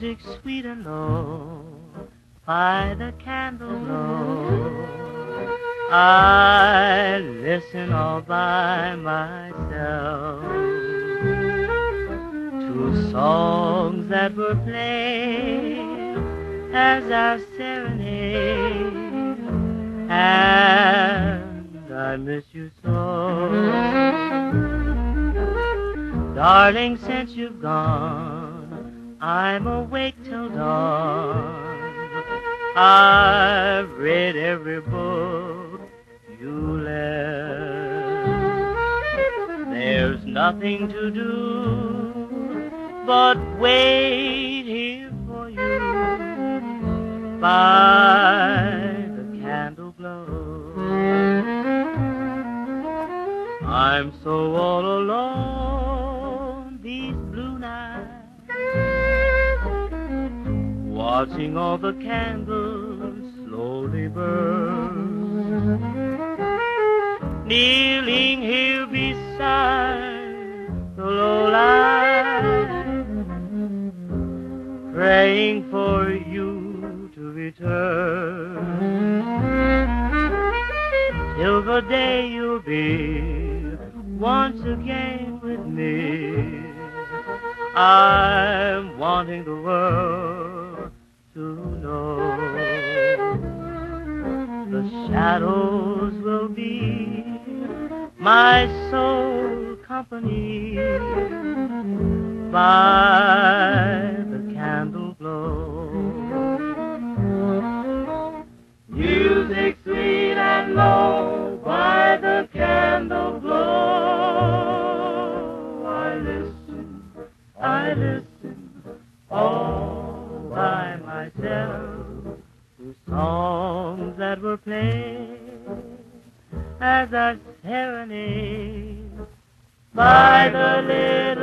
music sweet and low by the candle glow. I listen all by myself to songs that were played as our serenade, and I miss you so. Darling, since you've gone, I'm awake till dawn. I've read every book you left. There's nothing to do but wait here for you by the candle glow. I'm so all alone these blue nights, watching all the candles slowly burn, kneeling here beside the low light, praying for you to return, till the day you'll be once again with me. I'm wanting the world to know the shadows will be my sole company by the candle glow. Music sweet and low by the candle glow. I listen all by myself to songs that were played as a serenade by the little